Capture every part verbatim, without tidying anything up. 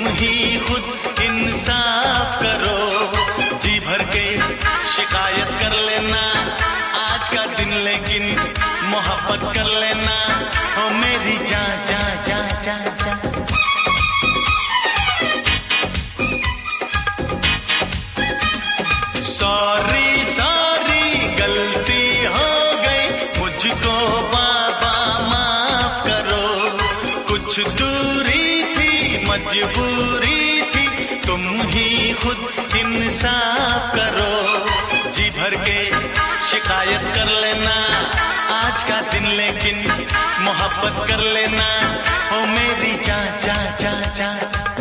ही खुद इंसाफ करो। जी भर के शिकायत कर लेना आज का दिन, लेकिन मोहब्बत कर लेना ओ मेरी जा जा जा जा जा। सॉरी सॉरी गलती हो गई मुझको बाबा माफ करो। कुछ दूरी थी मजबूरी थी, तुम ही खुद इंसाफ करो। जी भर के शिकायत कर लेना आज का दिन, लेकिन मोहब्बत कर लेना ओ मेरी जा जा जा जा।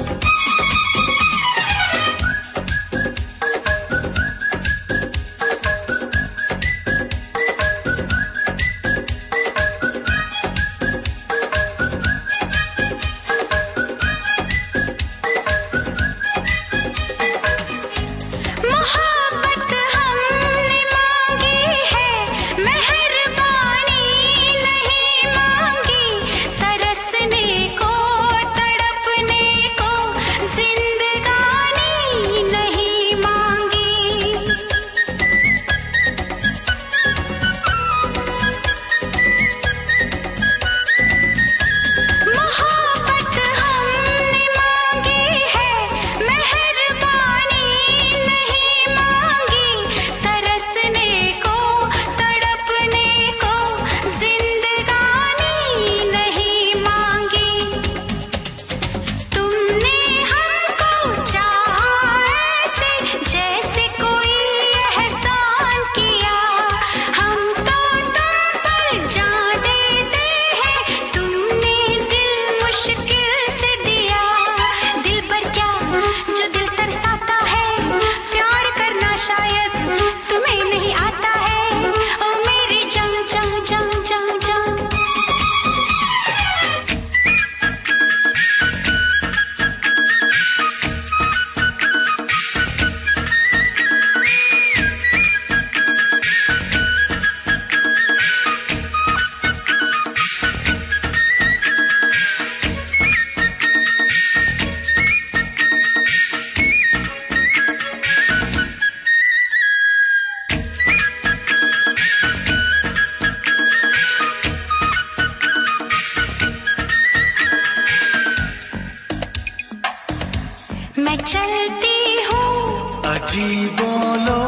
मैं चलती हूँ अजी बोलो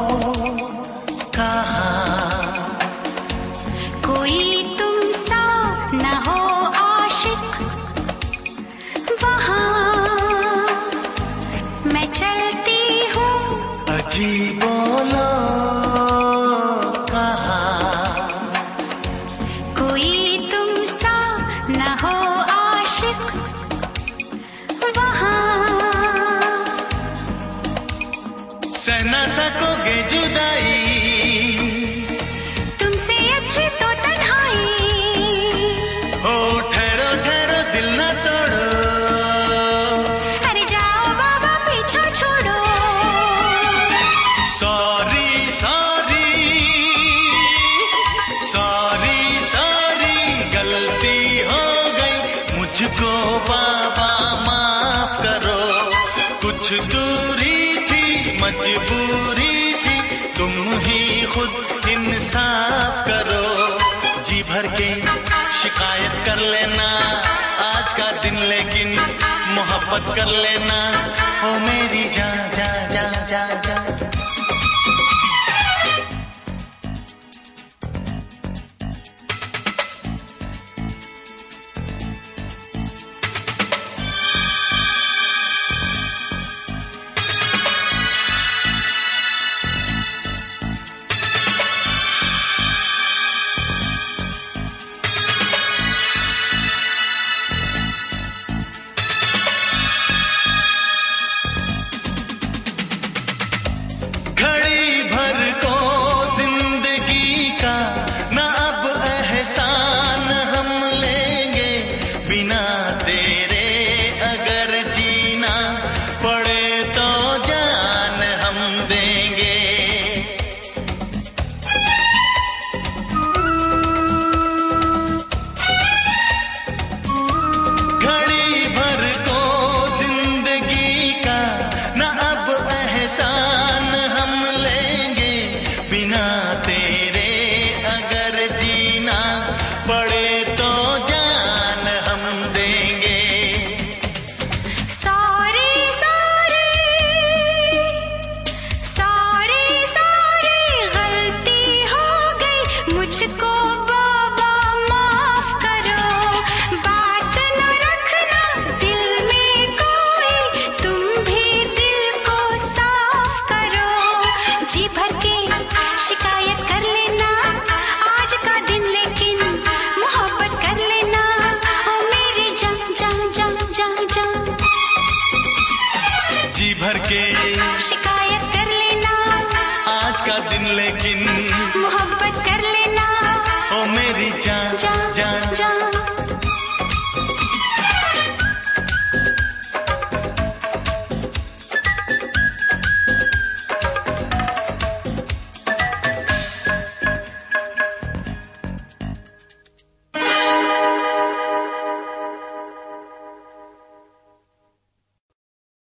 कहाँ, कोई तुम सा न हो आशिक वहाँ। मैं चलती हूँ अजी बोलो कहाँ, कोई तुम सा न हो आशिक वहाँ। सह न सकोगे जुदाई, तुमसे अच्छी तो तन्हाई। हो ठहरो ठहरो दिल न तोड़ो, अरे जाओ बाबा पीछा छोड़ो। सॉरी सॉरी सॉरी सॉरी गलती हो गई मुझको बाबा माफ करो। कुछ दूरी मजबूरी थी, तुम ही खुद इंसाफ करो। जी भर के शिकायत कर लेना आज का दिन, लेकिन मोहब्बत कर लेना ओ मेरी जा जा जा जा जा। भर के शिकायत कर लेना आज का दिन, लेकिन मोहब्बत कर लेना। ओ मेरी जान जान जान जान